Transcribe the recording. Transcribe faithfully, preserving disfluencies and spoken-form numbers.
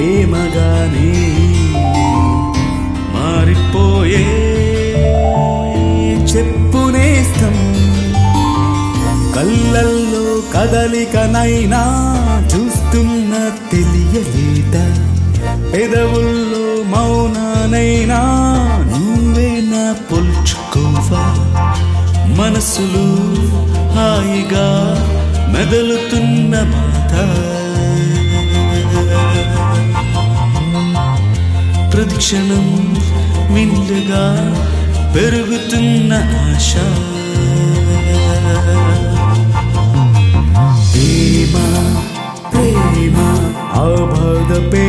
ప్రేమగానే మారిపోయే చెప్పునేస్తం కళ్ళల్లో కదలికనైనా చూస్తున్న తెలియలేదా పెదవుల్లో మౌనానైనా నువ్వే నా పొల్చుకోవా మనసులు హాయిగా మెదలుతున్న బాధ ప్రతిక్షణం విందుగా పెరుగుతున్న ఆశ ప్రేమ ప్రేమ ఆ బాధ